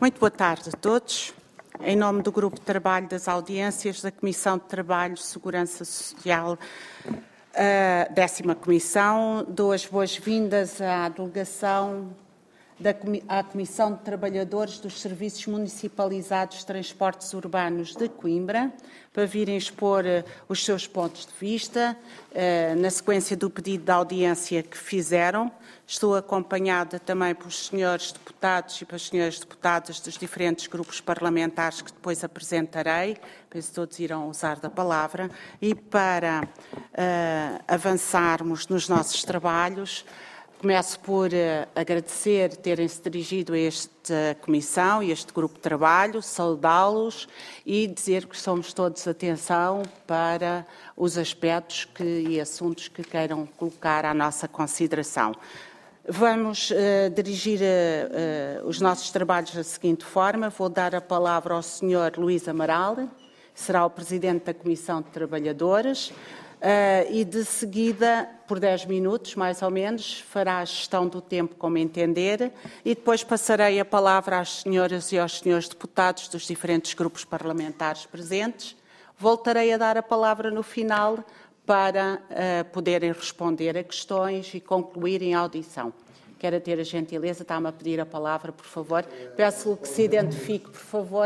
Muito boa tarde a todos. Em nome do Grupo de Trabalho das Audiências da Comissão de Trabalho, Segurança Social, a 10ª Comissão, dou as boas-vindas à delegação à Comissão de Trabalhadores dos Serviços Municipalizados de Transportes Urbanos de Coimbra, para virem expor os seus pontos de vista, na sequência do pedido de audiência que fizeram. Estou acompanhada também pelos senhores deputados e pelas senhoras deputadas dos diferentes grupos parlamentares que depois apresentarei, penso que todos irão usar da palavra, e para avançarmos nos nossos trabalhos, começo por agradecer terem-se dirigido a esta comissão e este grupo de trabalho, saudá-los e dizer que somos todos atenção para os aspectos e assuntos que queiram colocar à nossa consideração. Vamos dirigir os nossos trabalhos da seguinte forma. Vou dar a palavra ao Sr. Luís Amaral, será o Presidente da Comissão de Trabalhadores, e de seguida, por 10 minutos, mais ou menos, fará a gestão do tempo como entender e depois passarei a palavra às senhoras e aos senhores deputados dos diferentes grupos parlamentares presentes. Voltarei a dar a palavra no final para poderem responder a questões e concluírem a audição. Quero ter a gentileza, está-me a pedir a palavra, por favor. Peço-lhe que se identifique, por favor.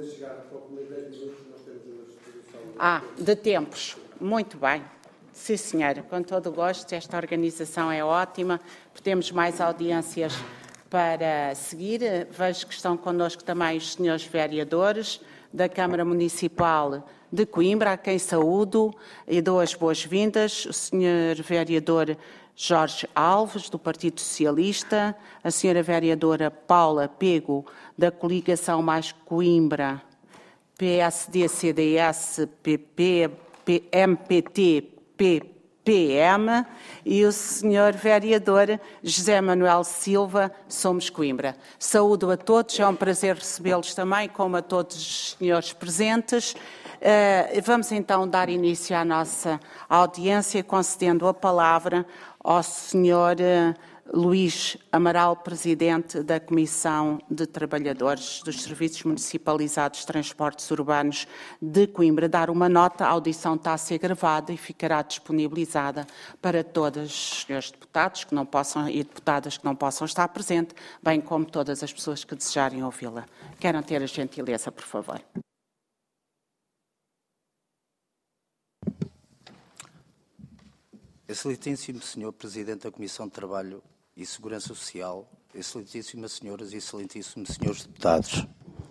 De tempos. Muito bem. Sim, senhora, com todo o gosto. Esta organização é ótima. Temos mais audiências para seguir. Vejo que estão connosco também os senhores vereadores da Câmara Municipal de Coimbra, a quem saúdo e dou as boas-vindas. O senhor vereador Jorge Alves, do Partido Socialista, a senhora vereadora Paula Pego, da Coligação Mais Coimbra, PSD, CDS, PP, MPT, PPM, e o senhor vereador José Manuel Silva, Somos Coimbra. Saúdo a todos, é um prazer recebê-los também, como a todos os senhores presentes. Vamos então dar início à nossa audiência, concedendo a palavra ao senhor Luís Amaral, Presidente da Comissão de Trabalhadores dos Serviços Municipalizados de Transportes Urbanos de Coimbra. Dar uma nota, a audição está a ser gravada e ficará disponibilizada para todos os senhores deputados que não possam, e deputadas que não possam estar presentes, bem como todas as pessoas que desejarem ouvi-la. Querem ter a gentileza, por favor. Excelentíssimo Senhor Presidente da Comissão de Trabalho e Segurança Social, excelentíssimas senhoras e excelentíssimos senhores deputados.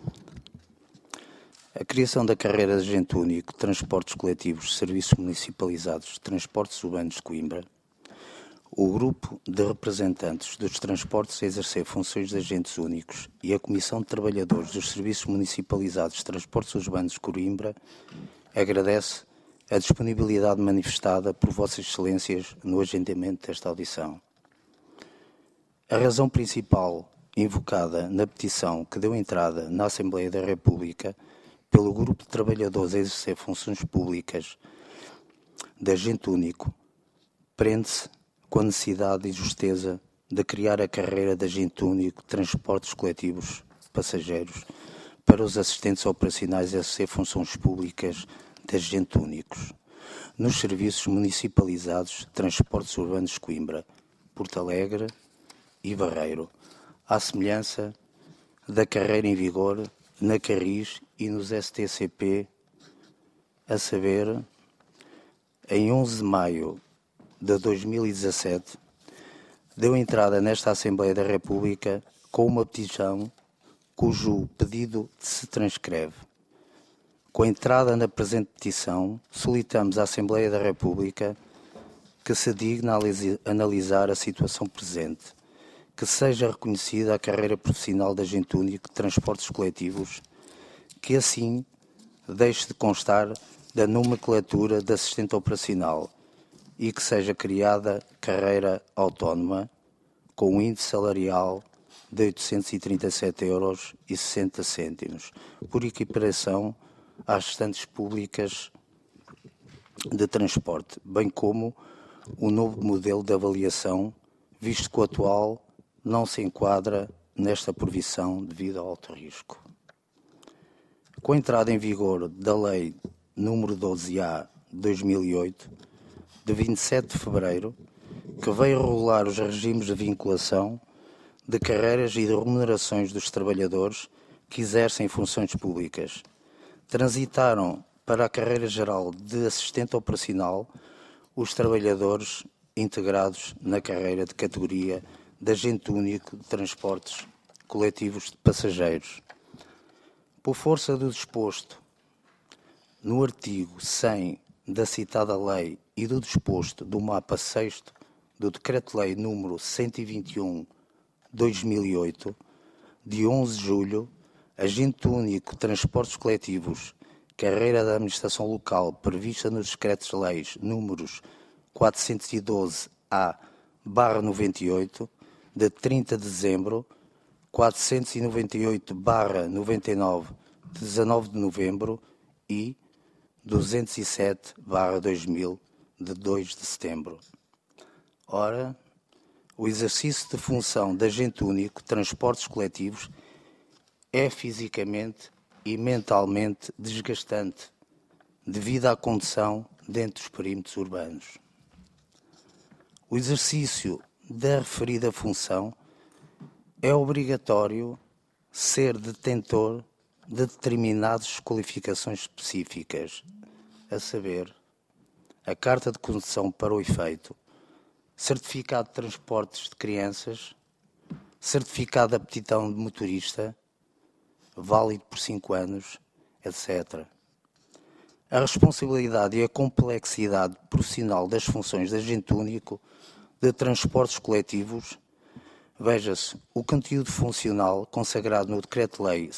A criação da carreira de agente único de transportes coletivos, serviços municipalizados de transportes urbanos de Coimbra, o grupo de representantes dos transportes a exercer funções de agentes únicos e a Comissão de Trabalhadores dos Serviços Municipalizados de Transportes Urbanos de Coimbra agradece a disponibilidade manifestada por Vossas Excelências no agendamento desta audição. A razão principal invocada na petição que deu entrada na Assembleia da República pelo Grupo de Trabalhadores a exercer funções públicas de agente único prende-se com a necessidade e justeza de criar a carreira de agente único de transportes coletivos de passageiros para os assistentes operacionais a exercer funções públicas de agente únicos nos serviços municipalizados de transportes urbanos de Coimbra, Porto Alegre e Barreiro, à semelhança da carreira em vigor na Carris e nos STCP, a saber, em 11 de maio de 2017, deu entrada nesta Assembleia da República com uma petição cujo pedido se transcreve. Com a entrada na presente petição, solicitamos à Assembleia da República que se digne a analisar a situação presente, que seja reconhecida a carreira profissional de agente único de transportes coletivos, que assim deixe de constar da nomenclatura de assistente operacional e que seja criada carreira autónoma com um índice salarial de 837,60 € por equiparação às restantes públicas de transporte, bem como o novo modelo de avaliação, visto que o atual não se enquadra nesta provisão devido ao alto risco. Com a entrada em vigor da Lei nº 12A de 2008, de 27 de fevereiro, que veio regular os regimes de vinculação de carreiras e de remunerações dos trabalhadores que exercem funções públicas, transitaram para a carreira geral de assistente operacional os trabalhadores integrados na carreira de categoria de agente único de transportes coletivos de passageiros. Por força do disposto no artigo 100 da citada lei e do disposto do mapa 6º do Decreto-Lei número 121/2008, de 11 de julho, agente único de transportes coletivos, carreira da administração local prevista nos Decretos-Leis números 412-A/98, de 30 de dezembro, 498-99, de 19 de novembro e 207-2000, de 2 de setembro. Ora, o exercício de função de agente único de transportes coletivos é fisicamente e mentalmente desgastante devido à condução dentro dos perímetros urbanos. O exercício da referida função é obrigatório ser detentor de determinadas qualificações específicas, a saber, a carta de condução para o efeito, certificado de transportes de crianças, certificado de aptidão de motorista, válido por 5 anos, etc. A responsabilidade e a complexidade profissional das funções de agente único de transportes coletivos, veja-se o conteúdo funcional consagrado no Decreto-Lei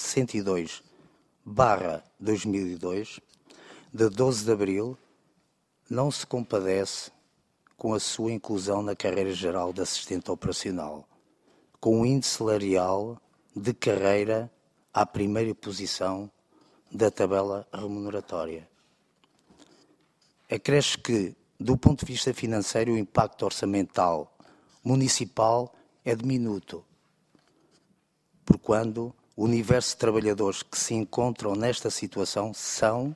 102/2002, de 12 de abril, não se compadece com a sua inclusão na carreira geral de assistente operacional, com o índice salarial de carreira à primeira posição da tabela remuneratória. Acresce que, do ponto de vista financeiro, o impacto orçamental municipal é diminuto, porquanto o universo de trabalhadores que se encontram nesta situação são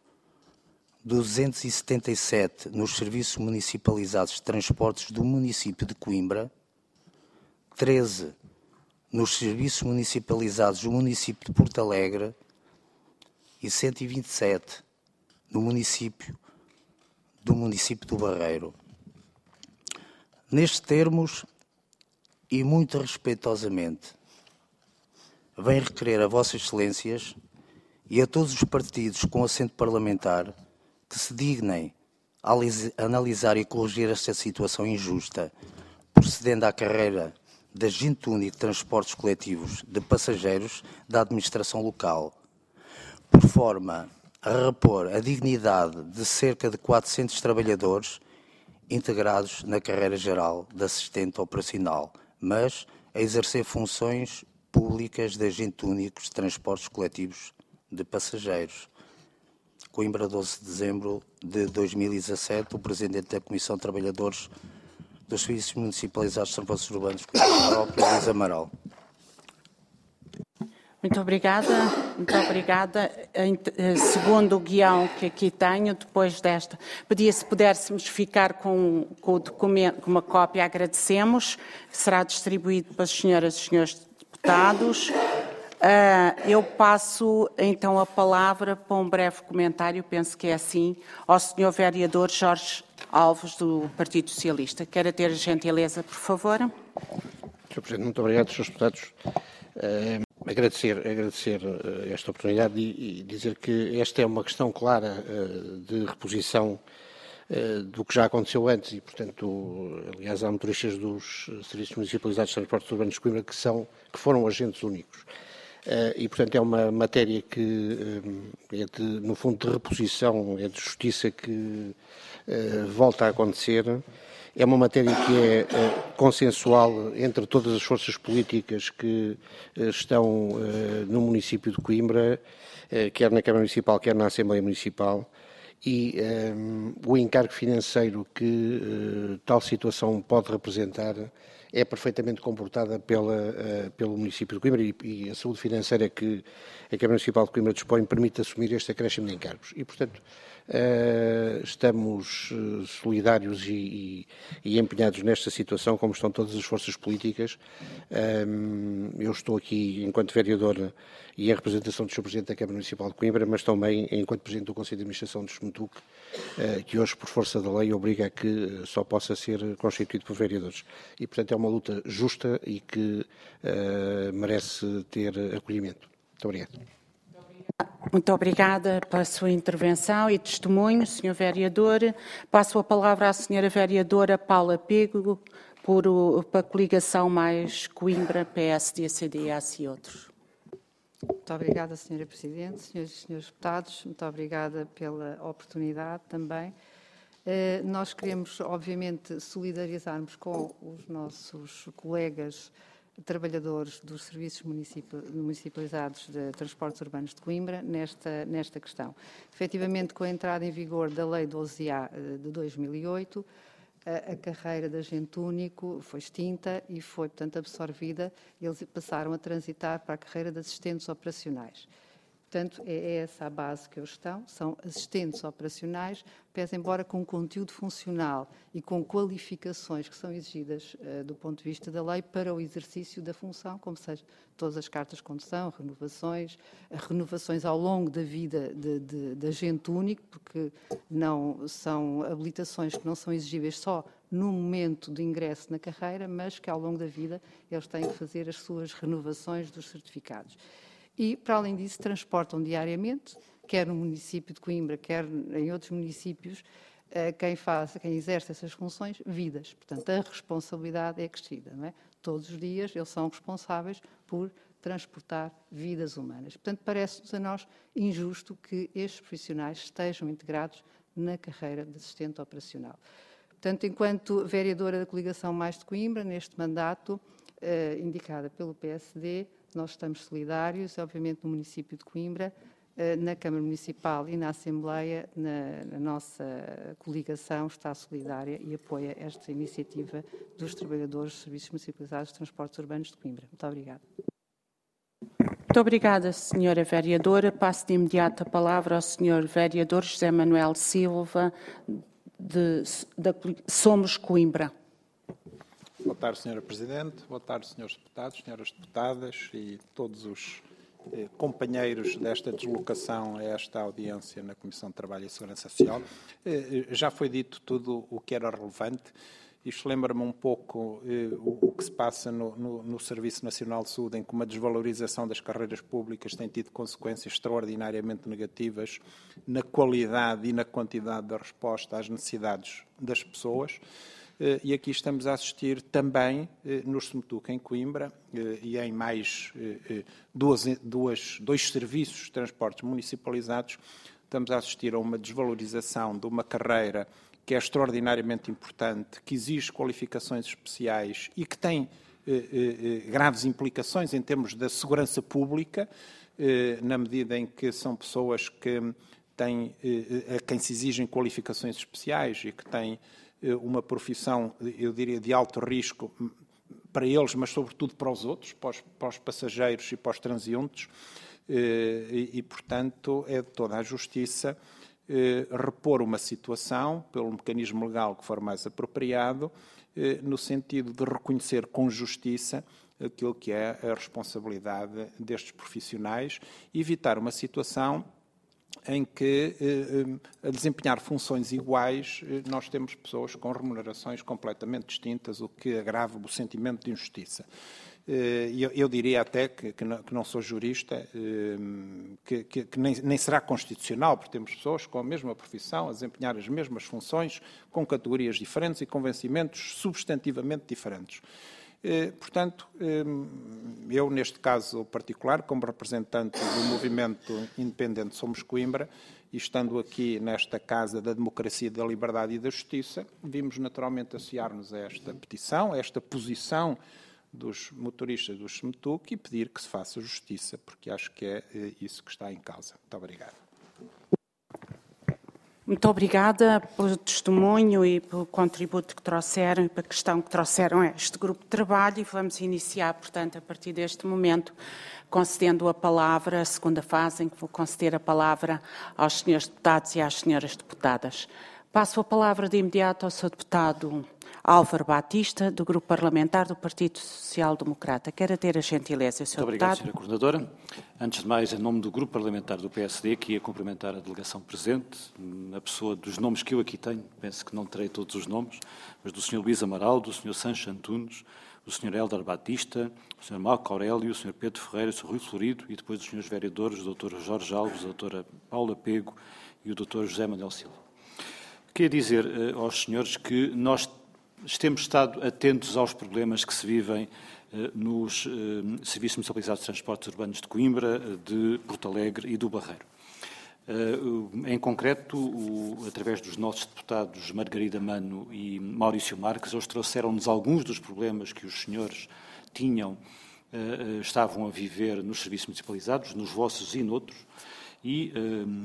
277 nos serviços municipalizados de transportes do município de Coimbra, 13 nos serviços municipalizados do município de Porto Alegre e 127 no município do Barreiro. Nestes termos, e muito respeitosamente, venho requerer a Vossas Excelências e a todos os partidos com assento parlamentar que se dignem a analisar e corrigir esta situação injusta, procedendo à carreira de agente único de transportes coletivos de passageiros da administração local, por forma a repor a dignidade de cerca de 400 trabalhadores integrados na carreira geral de assistente operacional, mas a exercer funções públicas de agente único de transportes coletivos de passageiros. Coimbra, 12 de dezembro de 2017, o Presidente da Comissão de Trabalhadores dos Serviços Municipalizados de Transportes Urbanos, Coimbra, Luís Amaral. Muito obrigada, muito obrigada. Segundo o guião que aqui tenho, depois desta, pedia se pudéssemos ficar com o documento, com uma cópia, agradecemos, será distribuído para as senhoras e senhores deputados. Eu passo então a palavra para um breve comentário, penso que é assim, ao senhor vereador Jorge Alves, do Partido Socialista. Quer ter a gentileza, por favor? Sr. Presidente, muito obrigado, Srs. Deputados. Agradecer esta oportunidade e dizer que esta é uma questão clara de reposição do que já aconteceu antes e, portanto, aliás, há motoristas dos Serviços Municipalizados de Transportes Urbanos de Coimbra que foram agentes únicos. E, portanto, é uma matéria que é, no fundo, de reposição, é de justiça que volta a acontecer. É uma matéria que é consensual entre todas as forças políticas que estão no município de Coimbra, quer na Câmara Municipal, quer na Assembleia Municipal, e o encargo financeiro que tal situação pode representar é perfeitamente comportada pelo município de Coimbra e a saúde financeira que a Câmara Municipal de Coimbra dispõe permite assumir este acréscimo de encargos. E, portanto, estamos solidários e empenhados nesta situação, como estão todas as forças políticas. Eu estou aqui enquanto vereador e em representação do Sr. Presidente da Câmara Municipal de Coimbra, mas também enquanto Presidente do Conselho de Administração do SMETUC, que hoje, por força da lei, obriga a que só possa ser constituído por vereadores. E, portanto, é uma luta justa e que merece ter acolhimento. Muito obrigado. Muito obrigada pela sua intervenção e testemunho, Sr. Vereador. Passo a palavra à Sra. Vereadora Paula Pego, para a coligação mais Coimbra, PSD, CDS e outros. Muito obrigada, Sra. Presidente, Senhoras e Senhores Deputados. Muito obrigada pela oportunidade também. Nós queremos, obviamente, solidarizar-nos com os nossos colegas trabalhadores dos serviços municipalizados de transportes urbanos de Coimbra nesta questão. Efetivamente, com a entrada em vigor da Lei 12A de 2008, a carreira de agente único foi extinta e foi, portanto, absorvida. Eles passaram a transitar para a carreira de assistentes operacionais. Portanto, é essa a base que eles estão, são assistentes operacionais, pese embora com conteúdo funcional e com qualificações que são exigidas do ponto de vista da lei para o exercício da função, como seja todas as cartas de condução, renovações ao longo da vida de agente único, porque não são habilitações que não são exigíveis só no momento de ingresso na carreira, mas que ao longo da vida eles têm que fazer as suas renovações dos certificados. E, para além disso, transportam diariamente, quer no município de Coimbra, quer em outros municípios, quem exerce essas funções, vidas. Portanto, a responsabilidade é crescida, não é? Todos os dias eles são responsáveis por transportar vidas humanas. Portanto, parece-nos a nós injusto que estes profissionais estejam integrados na carreira de assistente operacional. Portanto, enquanto vereadora da coligação Mais de Coimbra, neste mandato, indicada pelo PSD, nós estamos solidários, obviamente, no município de Coimbra, na Câmara Municipal e na Assembleia, na nossa coligação está solidária e apoia esta iniciativa dos trabalhadores dos Serviços Municipalizados de Transportes Urbanos de Coimbra. Muito obrigada. Muito obrigada, Sra. Vereadora. Passo de imediato a palavra ao Sr. Vereador José Manuel Silva, da Somos Coimbra. Boa tarde, Sra. Presidente. Boa tarde, Srs. Deputados, Sras. Deputadas e todos os companheiros desta deslocação a esta audiência na Comissão de Trabalho e Segurança Social. Já foi dito tudo o que era relevante. Isto lembra-me um pouco o que se passa no Serviço Nacional de Saúde, em que uma desvalorização das carreiras públicas tem tido consequências extraordinariamente negativas na qualidade e na quantidade da resposta às necessidades das pessoas. E aqui estamos a assistir também no SMETUC em Coimbra e em mais dois serviços de transportes municipalizados, estamos a assistir a uma desvalorização de uma carreira que é extraordinariamente importante, que exige qualificações especiais e que tem graves implicações em termos da segurança pública, na medida em que são pessoas que têm, a quem se exigem qualificações especiais e que têm uma profissão, eu diria, de alto risco para eles, mas sobretudo para os outros, para os passageiros e para os transeuntes, e portanto, é de toda a justiça repor uma situação, pelo mecanismo legal que for mais apropriado, no sentido de reconhecer com justiça aquilo que é a responsabilidade destes profissionais e evitar uma situação em que, a desempenhar funções iguais, nós temos pessoas com remunerações completamente distintas, o que agrava o sentimento de injustiça. Eu diria até que não sou jurista, que nem será constitucional, porque temos pessoas com a mesma profissão, a desempenhar as mesmas funções, com categorias diferentes e com vencimentos substantivamente diferentes. Portanto, eu, neste caso particular, como representante do movimento independente Somos Coimbra, e estando aqui nesta Casa da Democracia, da Liberdade e da Justiça, vimos naturalmente associar-nos a esta petição, a esta posição dos motoristas do SMETUC e pedir que se faça justiça, porque acho que é isso que está em causa. Muito obrigado. Muito obrigada pelo testemunho e pelo contributo que trouxeram e pela questão que trouxeram a este grupo de trabalho e vamos iniciar, portanto, a partir deste momento, concedendo a palavra, a segunda fase em que vou conceder a palavra aos senhores deputados e às senhoras deputadas. Passo a palavra de imediato ao Sr. Deputado Álvaro Batista, do Grupo Parlamentar do Partido Social Democrata. Quero ter a gentileza, Sr. Deputado. Muito obrigado, Sra. Coordenadora. Antes de mais, em nome do Grupo Parlamentar do PSD, que ia cumprimentar a delegação presente, na pessoa dos nomes que eu aqui tenho, penso que não terei todos os nomes, mas do Sr. Luís Amaral, do Sr. Sancho Antunes, do Sr. Hélder Batista, do Sr. Marco Aurélio, do Sr. Pedro Ferreira, do Sr. Rui Florido e depois dos Srs. vereadores, o Dr. Jorge Alves, a Dra. Paula Pego e o Dr. José Manuel Silva. Queria dizer aos senhores que nós temos estado atentos aos problemas que se vivem nos Serviços Municipalizados de Transportes Urbanos de Coimbra, de Porto Alegre e do Barreiro. Em concreto, através dos nossos deputados Margarida Mano e Maurício Marques, eles trouxeram-nos alguns dos problemas que os senhores estavam a viver nos serviços municipalizados, nos vossos e noutros, e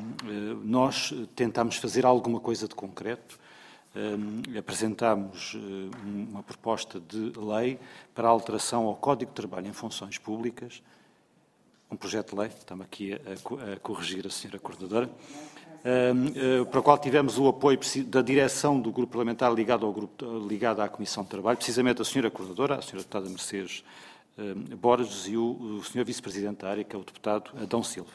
nós tentámos fazer alguma coisa de concreto. Apresentámos uma proposta de lei para a alteração ao Código de Trabalho em Funções Públicas, um projeto de lei, estamos aqui a corrigir a Sra. Coordenadora, para o qual tivemos o apoio da direção do Grupo Parlamentar ligado à Comissão de Trabalho, precisamente a Sra. Coordenadora, a Sra. Deputada Mercedes Borges e o Sr. Vice-Presidente da área, que é o Deputado Adão Silva.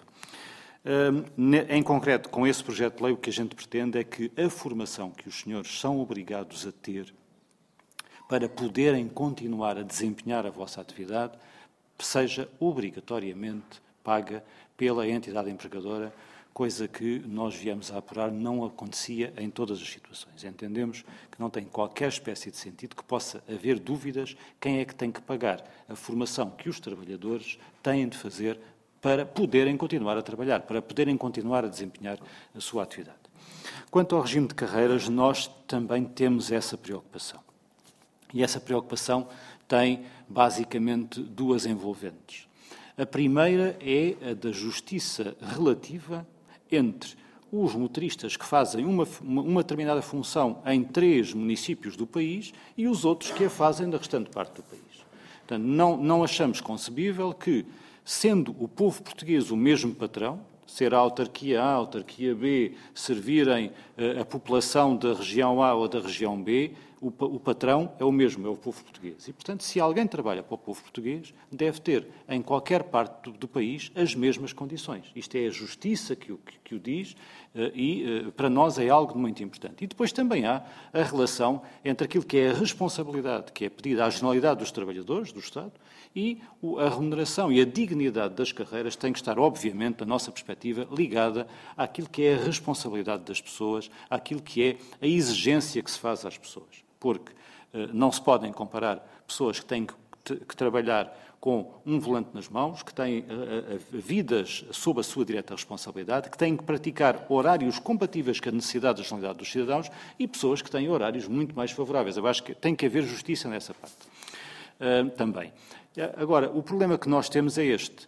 Em concreto, com esse projeto de lei, o que a gente pretende é que a formação que os senhores são obrigados a ter para poderem continuar a desempenhar a vossa atividade seja obrigatoriamente paga pela entidade empregadora, coisa que nós viemos a apurar não acontecia em todas as situações. Entendemos que não tem qualquer espécie de sentido que possa haver dúvidas quem é que tem que pagar a formação que os trabalhadores têm de fazer para poderem continuar a trabalhar, para poderem continuar a desempenhar a sua atividade. Quanto ao regime de carreiras, nós também temos essa preocupação. E essa preocupação tem, basicamente, duas envolventes. A primeira é a da justiça relativa entre os motoristas que fazem uma determinada função em 3 municípios do país e os outros que a fazem na restante parte do país. Portanto, não achamos concebível que, sendo o povo português o mesmo patrão, ser a autarquia A, a autarquia B, servirem a população da região A ou da região B, o patrão é o mesmo, é o povo português. E, portanto, se alguém trabalha para o povo português, deve ter, em qualquer parte do país, as mesmas condições. Isto é a justiça que o diz e, para nós, é algo muito importante. E depois também há a relação entre aquilo que é a responsabilidade que é pedida à generalidade dos trabalhadores do Estado e a remuneração e a dignidade das carreiras tem que estar, obviamente, da nossa perspectiva, ligada àquilo que é a responsabilidade das pessoas, àquilo que é a exigência que se faz às pessoas. Porque não se podem comparar pessoas que têm que trabalhar com um volante nas mãos, que têm vidas sob a sua direta responsabilidade, que têm que praticar horários compatíveis com a necessidade da generalidade dos cidadãos e pessoas que têm horários muito mais favoráveis. Eu acho que tem que haver justiça nessa parte também. Agora, o problema que nós temos é este.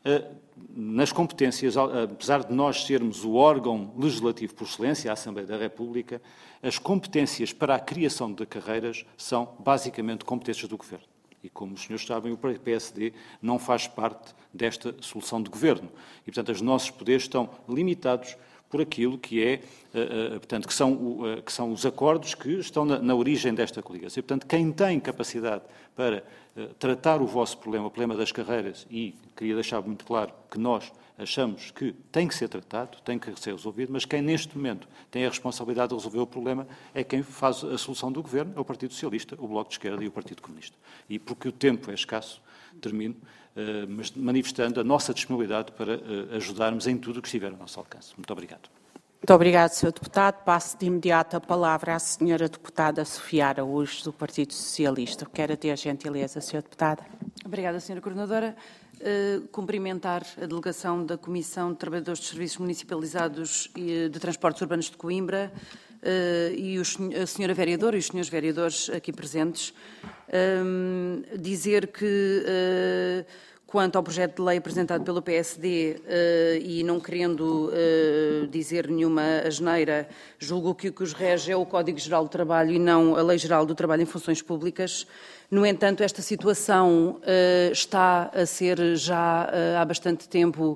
Nas competências, apesar de nós sermos o órgão legislativo por excelência, a Assembleia da República, as competências para a criação de carreiras são basicamente competências do Governo. E, como os senhores sabem, o PSD não faz parte desta solução de governo. E, portanto, os nossos poderes estão limitados por aquilo que é, portanto, que são os acordos que estão na origem desta coligação. E, portanto, quem tem capacidade para tratar o vosso problema, o problema das carreiras, e queria deixar muito claro que nós achamos que tem que ser tratado, tem que ser resolvido, mas quem neste momento tem a responsabilidade de resolver o problema é quem faz a solução do Governo, é o Partido Socialista, o Bloco de Esquerda e o Partido Comunista. E porque o tempo é escasso, termino, mas manifestando a nossa disponibilidade para ajudarmos em tudo o que estiver ao nosso alcance. Muito obrigado. Muito obrigado, Sr. Deputado. Passo de imediato a palavra à Sra. Deputada Sofia Araújo, do Partido Socialista. Quero ter a gentileza, Sra. Deputada. Obrigada, Sra. Coordenadora. Cumprimentar a delegação da Comissão de Trabalhadores dos Serviços Municipalizados e de Transportes Urbanos de Coimbra e a Sra. Vereadora e os Srs. Vereadores aqui presentes. Dizer que quanto ao projeto de lei apresentado pelo PSD e não querendo dizer nenhuma asneira, julgo que o que os rege é o Código Geral do Trabalho e não a Lei Geral do Trabalho em Funções Públicas. No entanto, esta situação está a ser já há bastante tempo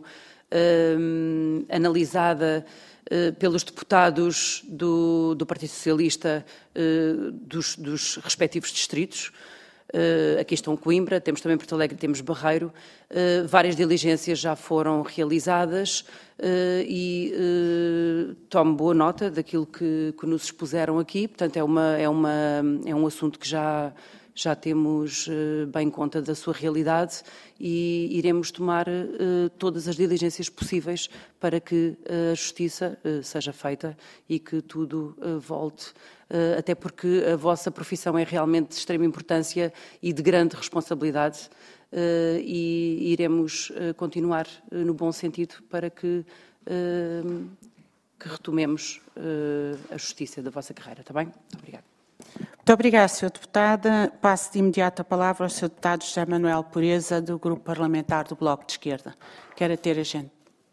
analisada pelos deputados do Partido Socialista dos respectivos distritos. Aqui estão Coimbra, temos também Porto Alegre, temos Barreiro. Várias diligências já foram realizadas e tomo boa nota daquilo que nos expuseram aqui. Portanto, é um assunto que já temos bem conta da sua realidade e iremos tomar todas as diligências possíveis para que a justiça seja feita e que tudo volte, até porque a vossa profissão é realmente de extrema importância e de grande responsabilidade e iremos continuar no bom sentido para que retomemos a justiça da vossa carreira, está bem? Muito obrigada. Muito obrigada, Sr. Deputada. Passo de imediato a palavra ao Sr. Deputado José Manuel Pureza, do Grupo Parlamentar do Bloco de Esquerda. Quer ter a gente.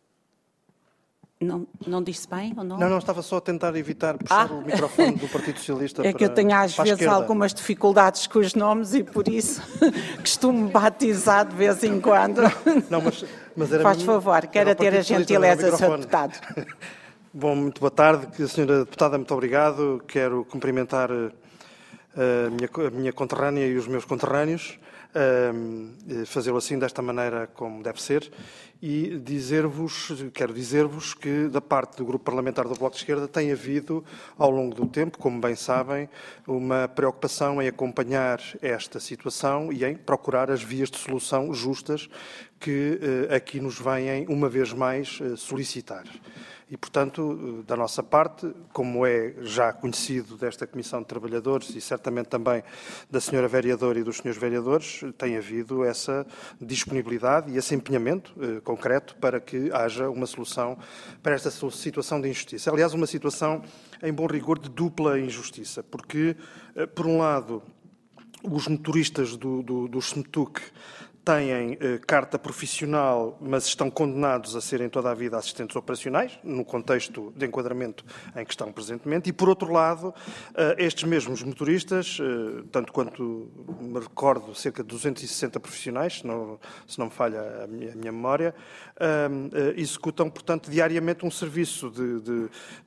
Não disse bem ou não? Não, estava só a tentar evitar puxar o microfone do Partido Socialista É que eu tenho às vezes algumas dificuldades com os nomes e por isso costumo batizar de vez em quando. Mas era Faz favor, quer ter a gentileza, Sr. Deputado. Bom, muito boa tarde, Sra. Deputada, muito obrigado. Quero cumprimentar a minha conterrânea e os meus conterrâneos, fazê-lo assim, desta maneira como deve ser, e quero dizer-vos que, da parte do Grupo Parlamentar do Bloco de Esquerda, tem havido, ao longo do tempo, como bem sabem, uma preocupação em acompanhar esta situação e em procurar as vias de solução justas que aqui nos vêm, uma vez mais, solicitar. E, portanto, da nossa parte, como é já conhecido desta Comissão de Trabalhadores e certamente também da Sra. Vereadora e dos Srs. Vereadores, tem havido essa disponibilidade e esse empenhamento concreto para que haja uma solução para esta situação de injustiça. Aliás, uma situação, em bom rigor, de dupla injustiça, porque, por um lado, os motoristas do SMTUC têm carta profissional, mas estão condenados a serem toda a vida assistentes operacionais, no contexto de enquadramento em que estão presentemente, e, por outro lado, estes mesmos motoristas, tanto quanto me recordo, cerca de 260 profissionais, se não me falha a minha memória, executam, portanto, diariamente um serviço de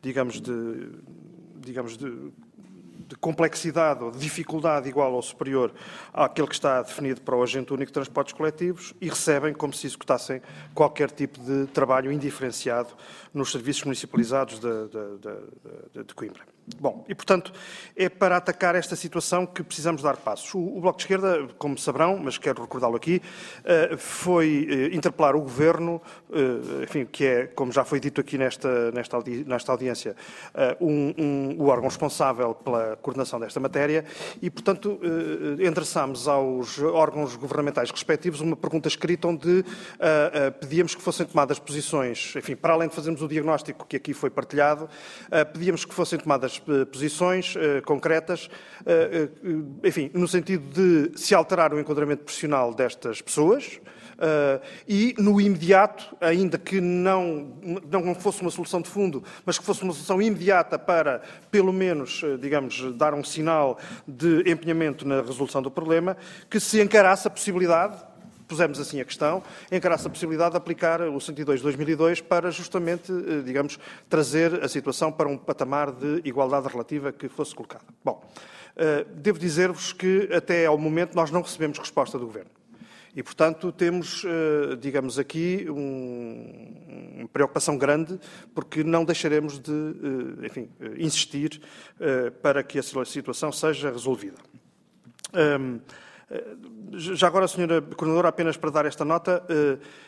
complexidade ou de dificuldade igual ou superior àquele que está definido para o Agente Único de Transportes Coletivos e recebem como se executassem qualquer tipo de trabalho indiferenciado nos serviços municipalizados de Coimbra. Bom, e portanto, é para atacar esta situação que precisamos dar passos. O Bloco de Esquerda, como saberão, mas quero recordá-lo aqui, foi interpelar o Governo, enfim, que é, como já foi dito aqui nesta audiência, o órgão responsável pela coordenação desta matéria e, portanto, endereçámos aos órgãos governamentais respectivos uma pergunta escrita onde pedíamos que fossem tomadas posições, enfim, para além de fazermos o diagnóstico que aqui foi partilhado, pedíamos que fossem tomadas posições concretas, enfim, no sentido de se alterar o enquadramento profissional destas pessoas e, no imediato, ainda que não fosse uma solução de fundo, mas que fosse uma solução imediata para, pelo menos, digamos, dar um sinal de empenhamento na resolução do problema, que se encarasse a possibilidade, pusemos assim a questão, encarasse a possibilidade de aplicar o 102/2002 para justamente, digamos, trazer a situação para um patamar de igualdade relativa que fosse colocada. Bom, devo dizer-vos que até ao momento nós não recebemos resposta do Governo. E, portanto, temos, digamos aqui, uma preocupação grande, porque não deixaremos de, enfim, insistir para que a situação seja resolvida. Já agora, Sra. Coordenadora, apenas para dar esta nota,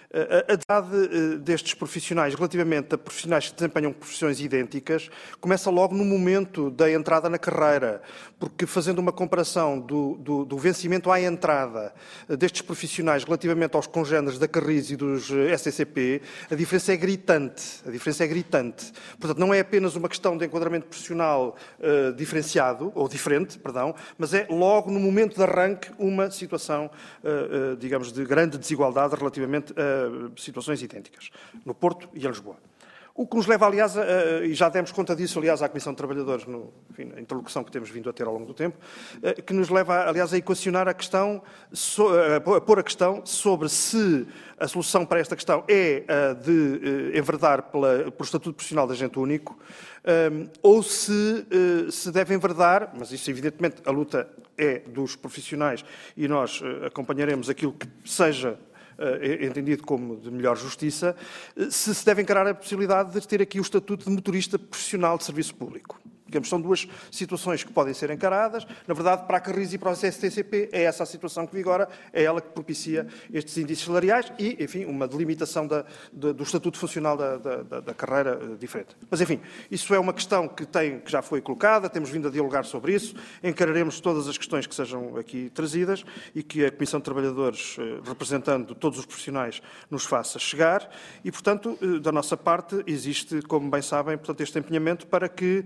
a idade destes profissionais, relativamente a profissionais que desempenham profissões idênticas, começa logo no momento da entrada na carreira, porque fazendo uma comparação do vencimento à entrada destes profissionais relativamente aos congêneres da Carris e dos SCCP, a diferença é gritante. Portanto, não é apenas uma questão de enquadramento profissional diferenciado, ou diferente, perdão, mas é logo no momento de arranque uma situação, digamos, de grande desigualdade relativamente a situações idênticas, no Porto e em Lisboa. O que nos leva, aliás, e já demos conta disso, aliás, à Comissão de Trabalhadores, na interlocução que temos vindo a ter ao longo do tempo, que nos leva, aliás, a equacionar a questão, a pôr a questão sobre se a solução para esta questão é a de enverdar pelo Estatuto Profissional de Agente Único, ou se deve enverdar, mas isso, evidentemente, a luta é dos profissionais e nós acompanharemos aquilo que seja entendido como de melhor justiça, se deve encarar a possibilidade de ter aqui o estatuto de motorista profissional de serviço público. Digamos, são duas situações que podem ser encaradas. Na verdade, para a Carris e para o STCP, é essa a situação que vigora, é ela que propicia estes índices salariais e, enfim, uma delimitação do estatuto funcional da carreira diferente. Mas, enfim, isso é uma questão que já foi colocada, temos vindo a dialogar sobre isso, encararemos todas as questões que sejam aqui trazidas e que a Comissão de Trabalhadores, representando todos os profissionais, nos faça chegar e, portanto, da nossa parte, existe, como bem sabem, portanto, este empenhamento para que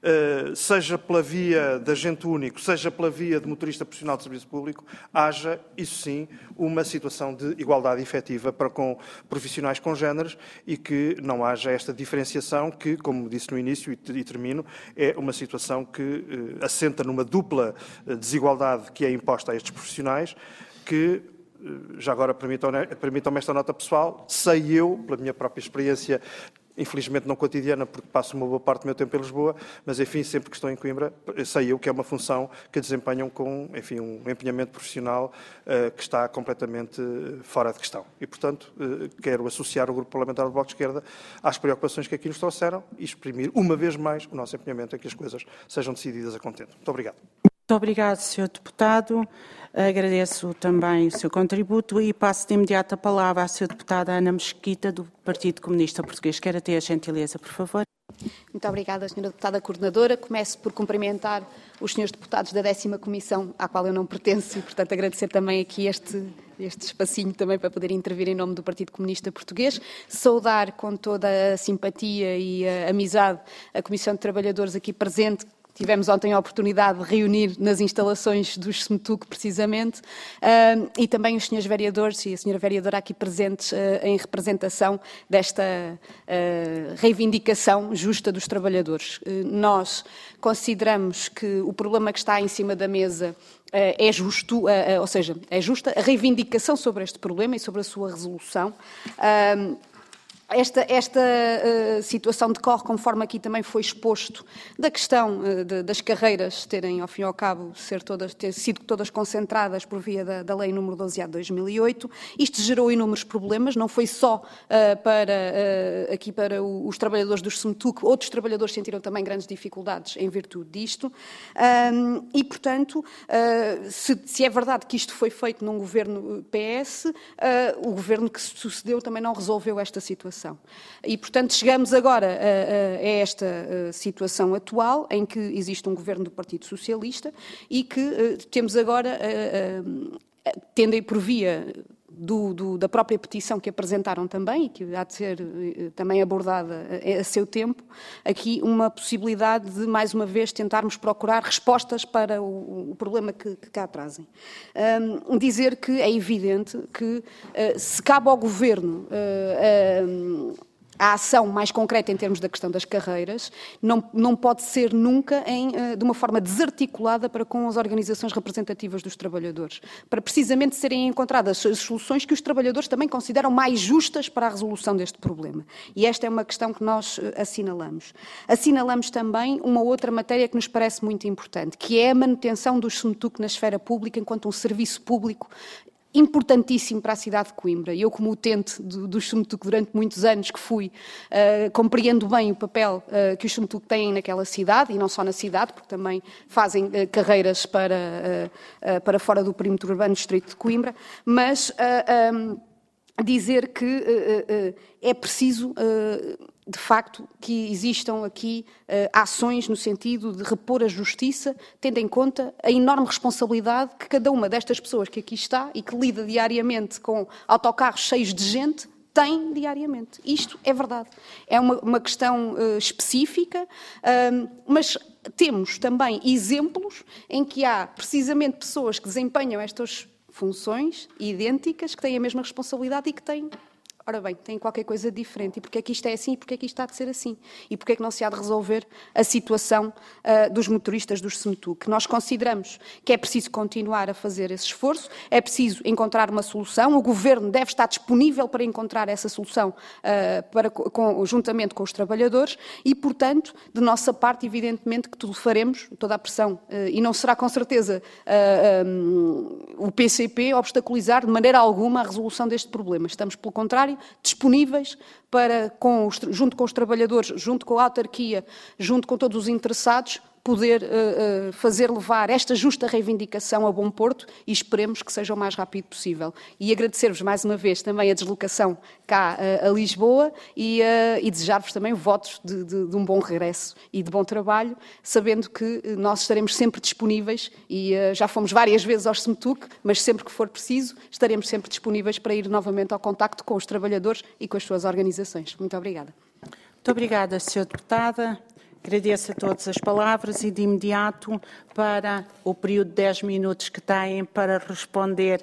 seja pela via de agente único, seja pela via de motorista profissional de serviço público, haja, isso sim, uma situação de igualdade efetiva para com profissionais congêneres e que não haja esta diferenciação que, como disse no início e termino, é uma situação que assenta numa dupla desigualdade que é imposta a estes profissionais, que, já agora permitam-me esta nota pessoal, sei eu, pela minha própria experiência, infelizmente não cotidiana, porque passo uma boa parte do meu tempo em Lisboa, mas, enfim, sempre que estou em Coimbra, sei eu que é uma função que desempenham com, enfim, um empenhamento profissional que está completamente fora de questão. E, portanto, quero associar o Grupo Parlamentar do Bloco de Esquerda às preocupações que aqui nos trouxeram e exprimir, uma vez mais, o nosso empenhamento em que as coisas sejam decididas a contento. Muito obrigado. Muito obrigado, Sr. Deputado. Agradeço também o seu contributo e passo de imediato a palavra à Sra. Deputada Ana Mesquita, do Partido Comunista Português. Quero ter a gentileza, por favor. Muito obrigada, Sra. Deputada Coordenadora. Começo por cumprimentar os Srs. Deputados da 10ª Comissão, à qual eu não pertenço, e, portanto, agradecer também aqui este espacinho também para poder intervir em nome do Partido Comunista Português. Saudar com toda a simpatia e a amizade a Comissão de Trabalhadores aqui presente. Tivemos ontem a oportunidade de reunir nas instalações do SMTUC, precisamente, e também os senhores vereadores e a senhora vereadora aqui presentes em representação desta reivindicação justa dos trabalhadores. Nós consideramos que o problema que está em cima da mesa é justo, ou seja, é justa a reivindicação sobre este problema e sobre a sua resolução. Esta situação decorre, conforme aqui também foi exposto, da questão das carreiras terem, ao fim e ao cabo, ter sido todas concentradas por via da Lei nº 12A de 2008. Isto gerou inúmeros problemas, não foi só para os trabalhadores do SMTUC, outros trabalhadores sentiram também grandes dificuldades em virtude disto. E, portanto, se é verdade que isto foi feito num governo PS, o governo que se sucedeu também não resolveu esta situação. E, portanto, chegamos agora a esta situação atual, em que existe um governo do Partido Socialista e que temos agora, tendo por via da própria petição que apresentaram também, e que há de ser também abordada a seu tempo, aqui uma possibilidade de, mais uma vez, tentarmos procurar respostas para o problema que cá trazem. Dizer que é evidente que, se cabe ao Governo a ação mais concreta em termos da questão das carreiras, não pode ser nunca de uma forma desarticulada para com as organizações representativas dos trabalhadores, para precisamente serem encontradas as soluções que os trabalhadores também consideram mais justas para a resolução deste problema. E esta é uma questão que nós assinalamos. Assinalamos também uma outra matéria que nos parece muito importante, que é a manutenção do SMTUC na esfera pública enquanto um serviço público importantíssimo para a cidade de Coimbra. Eu, como utente do SMTUC durante muitos anos que fui, compreendo bem o papel que os SMTUC têm naquela cidade, e não só na cidade, porque também fazem carreiras para fora do perímetro urbano do distrito de Coimbra, mas dizer que é preciso, de facto, que existam aqui ações no sentido de repor a justiça, tendo em conta a enorme responsabilidade que cada uma destas pessoas que aqui está e que lida diariamente com autocarros cheios de gente tem diariamente. Isto é verdade. É uma questão específica, mas temos também exemplos em que há precisamente pessoas que desempenham estas funções idênticas, que têm a mesma responsabilidade e que têm, ora bem, têm qualquer coisa diferente. E porquê é que isto é assim e porquê é que isto está de ser assim? E porquê é que não se há de resolver a situação dos motoristas dos SMTUC? Nós consideramos que é preciso continuar a fazer esse esforço, é preciso encontrar uma solução, o Governo deve estar disponível para encontrar essa solução juntamente com os trabalhadores e, portanto, de nossa parte, evidentemente que tudo faremos, toda a pressão, e não será com certeza o PCP obstaculizar de maneira alguma a resolução deste problema. Estamos, pelo contrário, disponíveis para, junto com os trabalhadores, junto com a autarquia, junto com todos os interessados, poder fazer levar esta justa reivindicação a bom porto e esperemos que seja o mais rápido possível. E agradecer-vos mais uma vez também a deslocação cá a Lisboa e desejar-vos também votos de um bom regresso e de bom trabalho, sabendo que nós estaremos sempre disponíveis e já fomos várias vezes aos SMTUC, mas sempre que for preciso estaremos sempre disponíveis para ir novamente ao contacto com os trabalhadores e com as suas organizações. Muito obrigada. Muito obrigada, Sra. Deputada. Agradeço a todos as palavras e, de imediato, para o período de 10 minutos que têm para responder.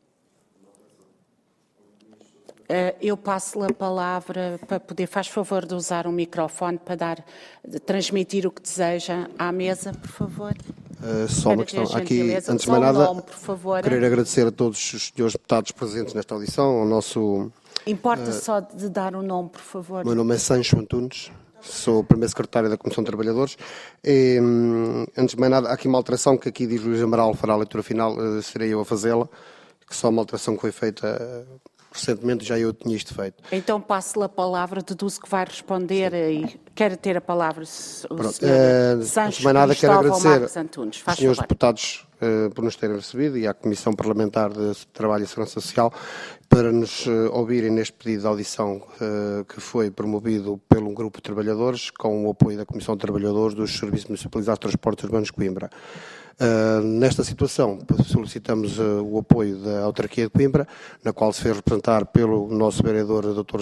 Eu passo-lhe a palavra para poder, faz favor de usar o microfone para transmitir o que deseja à mesa, por favor. Só uma questão aqui, antes de mais nada, querer agradecer a todos os senhores deputados presentes nesta audição, ao nosso... Importa só de dar o nome, por favor. Meu nome é Sancho Antunes. Sou o primeiro secretário da Comissão de Trabalhadores. E, antes de mais nada, há aqui uma alteração que aqui diz Luís Amaral, fará a leitura final, serei eu a fazê-la, que só uma alteração que foi feita recentemente, já eu tinha isto feito. Então passo-lhe a palavra, deduzo que vai responder e quero ter a palavra o senhor Antes de mais nada, quero agradecer Antunes. aos senhores deputados por nos terem recebido e à Comissão Parlamentar de Trabalho e Segurança Social para nos ouvirem neste pedido de audição que foi promovido pelo grupo de trabalhadores com o apoio da Comissão de Trabalhadores dos Serviços Municipalizados de Transportes Urbanos de Coimbra. Nesta situação, solicitamos o apoio da autarquia de Coimbra, na qual se fez representar pelo nosso vereador Dr.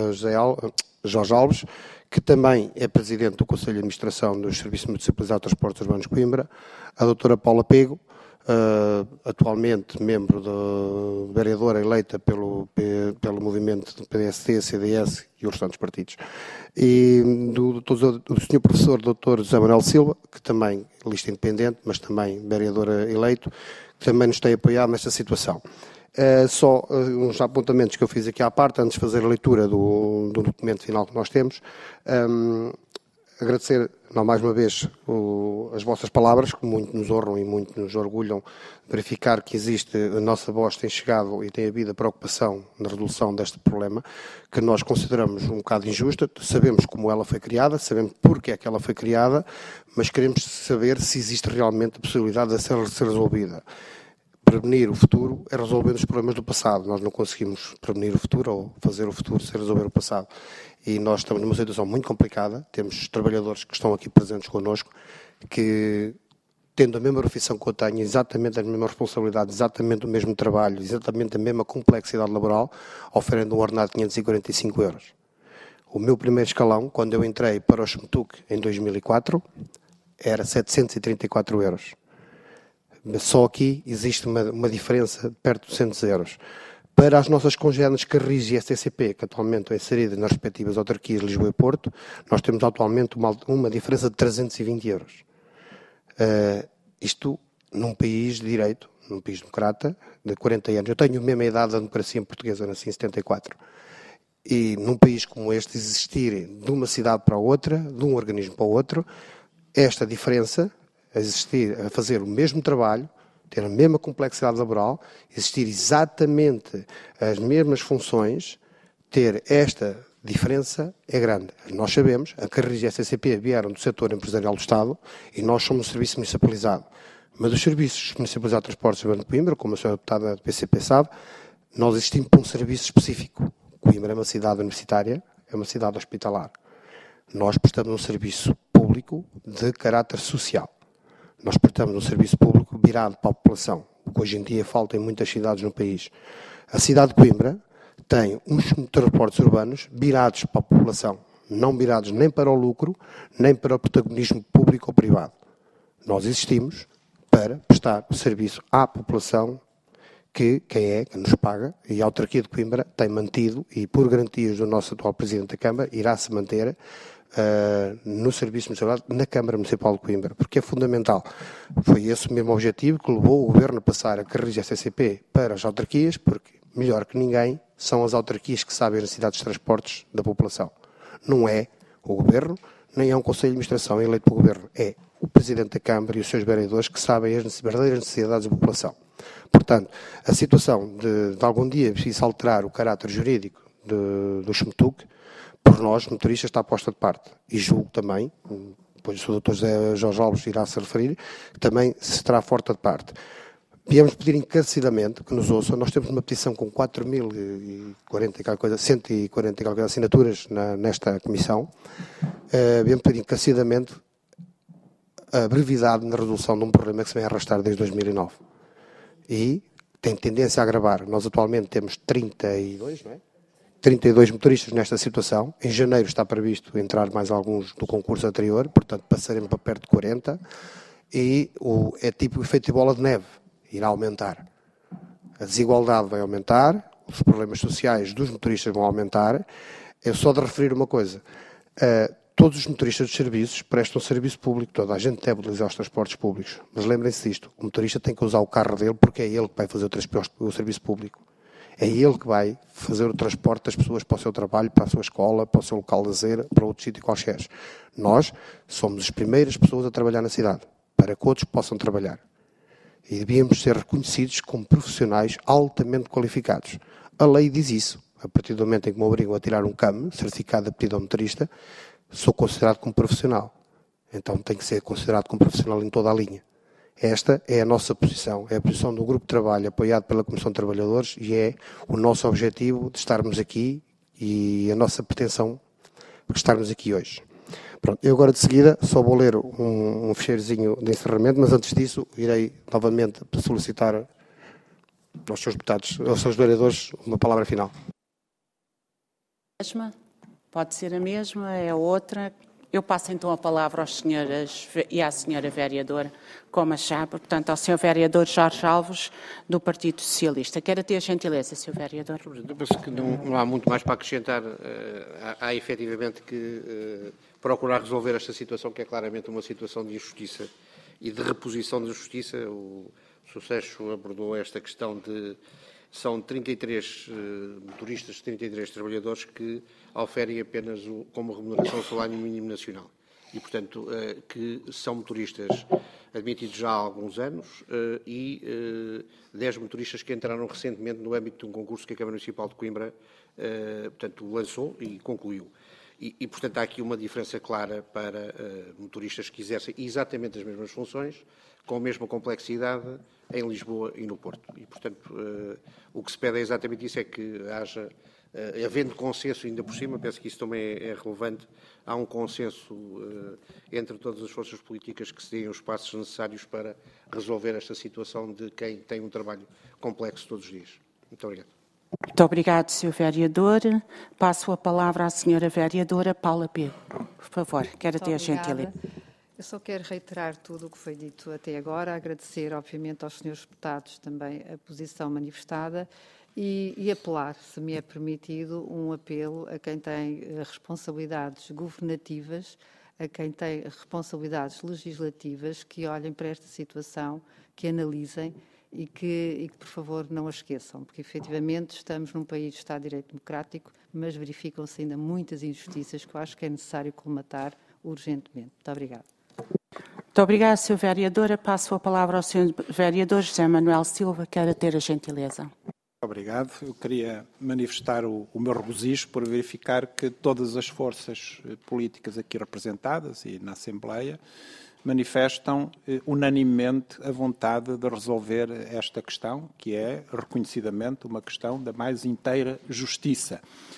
Jorge Alves, que também é presidente do Conselho de Administração dos Serviços Municipalizados de Transportes Urbanos de Coimbra, a doutora Paula Pego, atualmente membro vereadora eleita pelo movimento do PSD, CDS e os restantes partidos, e do Sr. Professor Dr. José Manuel Silva, que também lista independente, mas também vereador eleito, que também nos tem apoiado nesta situação. Só uns apontamentos que eu fiz aqui à parte, antes de fazer a leitura do documento final que nós temos. Agradecer, não, mais uma vez, as vossas palavras, que muito nos honram e muito nos orgulham, verificar que existe, a nossa voz tem chegado e tem havido a preocupação na resolução deste problema, que nós consideramos um bocado injusta. Sabemos como ela foi criada, sabemos porque é que ela foi criada, mas queremos saber se existe realmente a possibilidade de ser resolvida. Prevenir o futuro é resolver os problemas do passado. Nós não conseguimos prevenir o futuro ou fazer o futuro sem resolver o passado. E nós estamos numa situação muito complicada. Temos trabalhadores que estão aqui presentes connosco, que, tendo a mesma profissão que eu tenho, exatamente a mesma responsabilidade, exatamente o mesmo trabalho, exatamente a mesma complexidade laboral, oferem um ordenado de 545 euros. O meu primeiro escalão, quando eu entrei para o SMTUC em 2004, era 734 euros. Só aqui existe uma diferença de perto de 200 euros. Para as nossas congêneres Carris e STCP, que atualmente estão inseridas nas respectivas autarquias de Lisboa e Porto, nós temos atualmente uma diferença de 320 euros. Isto num país de direito, num país democrata, de 40 anos. Eu tenho a mesma idade da democracia portuguesa, nasci em 74. E num país como este, existir de uma cidade para a outra, de um organismo para o outro, esta diferença, a fazer o mesmo trabalho, ter a mesma complexidade laboral, existir exatamente as mesmas funções, ter esta diferença é grande. Nós sabemos, a Carris e a SCP vieram do setor empresarial do Estado e nós somos um serviço municipalizado. Mas os serviços municipalizados de transportes de Coimbra, como a senhora deputada do PCP sabe, Nós existimos para um serviço específico. Coimbra é uma cidade universitária, é uma cidade hospitalar. Nós prestamos um serviço público de caráter social. Nós prestamos um serviço público virado para a população, o que hoje em dia falta em muitas cidades no país. A cidade de Coimbra tem uns transportes urbanos virados para a população, não virados nem para o lucro, nem para o protagonismo público ou privado. Nós existimos para prestar o serviço à população que nos paga, e a autarquia de Coimbra tem mantido, e por garantias do nosso atual Presidente da Câmara, irá-se manter no Serviço Municipal, na Câmara Municipal de Coimbra, porque é fundamental. Foi esse o mesmo objetivo que levou o Governo a passar a carris SCP para as autarquias, porque, melhor que ninguém, são as autarquias que sabem as necessidades de transportes da população. Não é o Governo, nem é um Conselho de Administração eleito pelo Governo, é o Presidente da Câmara e os seus vereadores que sabem as verdadeiras necessidades da população. Portanto, a situação de algum dia preciso alterar o caráter jurídico do SMTUC, por nós, motoristas, está posta de parte. E julgo também, depois o Dr. José Jorge Alves irá se referir, que também se estará forte de parte. Viemos pedir encarecidamente que nos ouçam. Nós temos uma petição com 140 assinaturas nesta comissão. Viemos pedir encarecidamente a brevidade na resolução de um problema que se vem a arrastar desde 2009. E tem tendência a agravar. Nós atualmente temos 32, não é? 32 motoristas nesta situação. Em janeiro está previsto entrar mais alguns do concurso anterior, portanto passaremos para perto de 40. E é tipo o efeito de bola de neve, irá aumentar. A desigualdade vai aumentar, os problemas sociais dos motoristas vão aumentar. É só de referir uma coisa. Todos os motoristas dos serviços prestam serviço público, toda a gente deve utilizar os transportes públicos. Mas lembrem-se disto, o motorista tem que usar o carro dele porque é ele que vai fazer o serviço público. É ele que vai fazer o transporte das pessoas para o seu trabalho, para a sua escola, para o seu local de lazer, para outro sítio qualquer. Nós somos as primeiras pessoas a trabalhar na cidade, para que outros possam trabalhar. E devíamos ser reconhecidos como profissionais altamente qualificados. A lei diz isso. A partir do momento em que me obrigam a tirar um CAM, certificado de aptidão motorista, sou considerado como profissional. Então tem que ser considerado como profissional em toda a linha. Esta é a nossa posição, é a posição do Grupo de Trabalho apoiado pela Comissão de Trabalhadores e é o nosso objetivo de estarmos aqui e a nossa pretensão de estarmos aqui hoje. Pronto, eu agora de seguida só vou ler um fecheirozinho de encerramento, mas antes disso irei novamente solicitar aos seus deputados, aos seus vereadores, uma palavra final. Pode ser a mesma, é outra. Eu passo então a palavra aos senhores e à senhora vereadora, como achar, portanto, ao senhor vereador Jorge Alves, do Partido Socialista. Quero ter a gentileza, senhor vereador. Eu penso que não há muito mais para acrescentar. Há efetivamente que procurar resolver esta situação, que é claramente uma situação de injustiça e de reposição de justiça. O Sucesso abordou esta questão de... São 33 motoristas, 33 trabalhadores que oferem apenas como remuneração o salário mínimo nacional. E, portanto, que são motoristas admitidos já há alguns anos e 10 motoristas que entraram recentemente no âmbito de um concurso que a Câmara Municipal de Coimbra, portanto, lançou e concluiu. E, portanto, há aqui uma diferença clara para motoristas que exercem exatamente as mesmas funções, com a mesma complexidade, em Lisboa e no Porto. E, portanto, o que se pede é exatamente isso, é que haja, havendo consenso ainda por cima, penso que isso também é relevante, há um consenso entre todas as forças políticas que se deem os passos necessários para resolver esta situação de quem tem um trabalho complexo todos os dias. Muito obrigado. Muito obrigado, Sr. Vereador. Passo a palavra à Sra. Vereadora Paula Pedro. Por favor, quero ter a gentileza. Eu só quero reiterar tudo o que foi dito até agora, agradecer, obviamente, aos senhores deputados também a posição manifestada e apelar, se me é permitido, um apelo a quem tem responsabilidades governativas, a quem tem responsabilidades legislativas, que olhem para esta situação, que analisem e que, por favor, não a esqueçam, porque, efetivamente, estamos num país de Estado de Direito Democrático, mas verificam-se ainda muitas injustiças que eu acho que é necessário colmatar urgentemente. Muito obrigada. Muito obrigada, Sr. Vereadora. Passo a palavra ao Sr. Vereador José Manuel Silva, quero ter a gentileza. Obrigado. Eu queria manifestar o meu regozijo por verificar que todas as forças políticas aqui representadas e na Assembleia manifestam unanimemente a vontade de resolver esta questão, que é reconhecidamente uma questão da mais inteira justiça.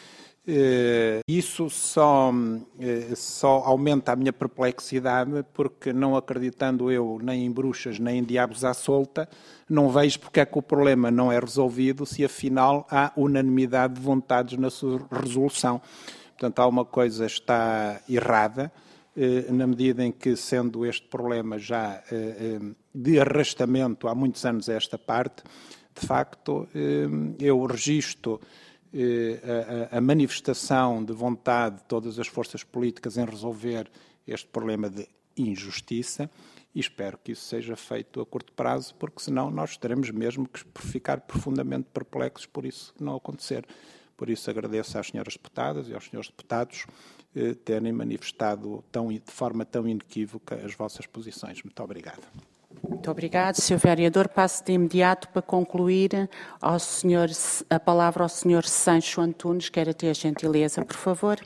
Isso só aumenta a minha perplexidade, porque não acreditando eu nem em bruxas nem em diabos à solta, não vejo porque é que o problema não é resolvido se afinal há unanimidade de vontades na sua resolução. Portanto, alguma coisa está errada, na medida em que, sendo este problema já de arrastamento há muitos anos a esta parte, de facto, eu registro a manifestação de vontade de todas as forças políticas em resolver este problema de injustiça e espero que isso seja feito a curto prazo, porque senão nós teremos mesmo que ficar profundamente perplexos por isso não acontecer. Por isso agradeço às senhoras deputadas e aos senhores deputados terem manifestado de forma tão inequívoca as vossas posições. Muito obrigado. Muito obrigado, Sr. Vereador. Passo de imediato para concluir a palavra ao Sr. Sancho Antunes. Quero ter a gentileza, por favor.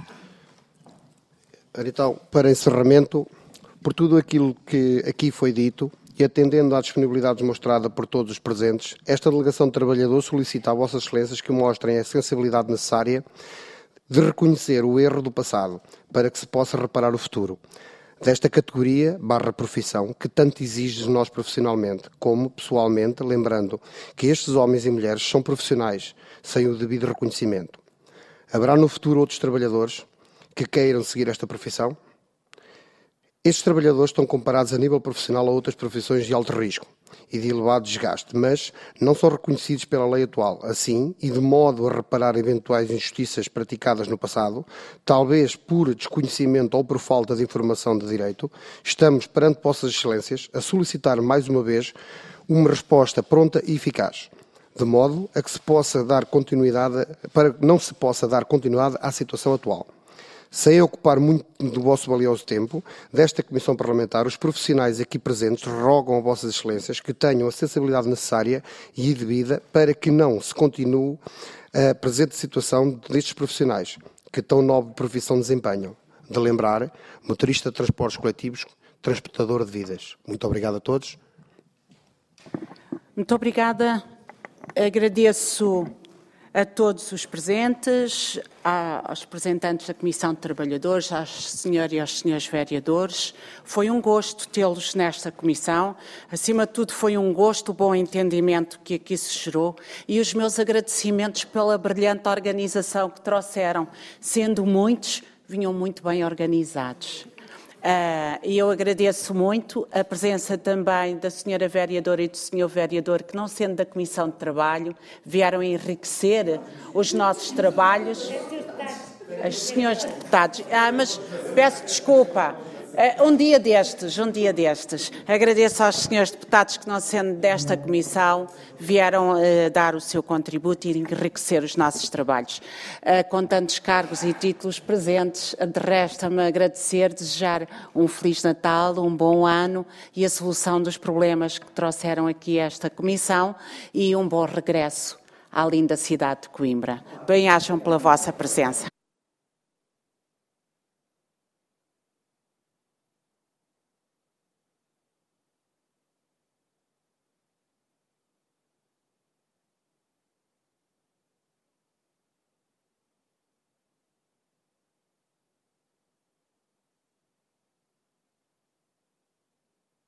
Então, para encerramento, por tudo aquilo que aqui foi dito e atendendo à disponibilidade demonstrada por todos os presentes, esta Delegação de Trabalhadores solicita a Vossas Excelências que mostrem a sensibilidade necessária de reconhecer o erro do passado para que se possa reparar o futuro desta categoria / profissão que tanto exige de nós profissionalmente como pessoalmente, lembrando que estes homens e mulheres são profissionais sem o devido reconhecimento. Haverá no futuro outros trabalhadores que queiram seguir esta profissão? Estes trabalhadores estão comparados a nível profissional a outras profissões de alto risco e de elevado desgaste, mas não são reconhecidos pela lei atual. Assim, e de modo a reparar eventuais injustiças praticadas no passado, talvez por desconhecimento ou por falta de informação de direito, estamos perante Vossas Excelências a solicitar mais uma vez uma resposta pronta e eficaz, de modo a que se possa dar continuidade, para que não se possa dar continuidade à situação atual. Sem ocupar muito do vosso valioso tempo desta Comissão Parlamentar, os profissionais aqui presentes rogam a Vossas Excelências que tenham a sensibilidade necessária e devida para que não se continue a presente situação destes profissionais, que tão nobre profissão desempenham. De lembrar, motorista de transportes coletivos, transportador de vidas. Muito obrigado a todos. Muito obrigada. Agradeço a todos os presentes, aos representantes da Comissão de Trabalhadores, às senhoras e aos senhores vereadores. Foi um gosto tê-los nesta comissão. Acima de tudo, foi um gosto, o bom entendimento que aqui se gerou e os meus agradecimentos pela brilhante organização que trouxeram. Sendo muitos, vinham muito bem organizados. E eu agradeço muito a presença também da senhora vereadora e do senhor vereador que, não sendo da Comissão de Trabalho, vieram enriquecer os nossos trabalhos. Os senhores deputados. Mas peço desculpa. Um dia destes. Agradeço aos senhores deputados que, não sendo desta comissão, vieram dar o seu contributo e enriquecer os nossos trabalhos. Com tantos cargos e títulos presentes, resta-me agradecer, desejar um Feliz Natal, um bom ano e a solução dos problemas que trouxeram aqui a esta comissão e um bom regresso à linda cidade de Coimbra. Bem-ajam pela vossa presença.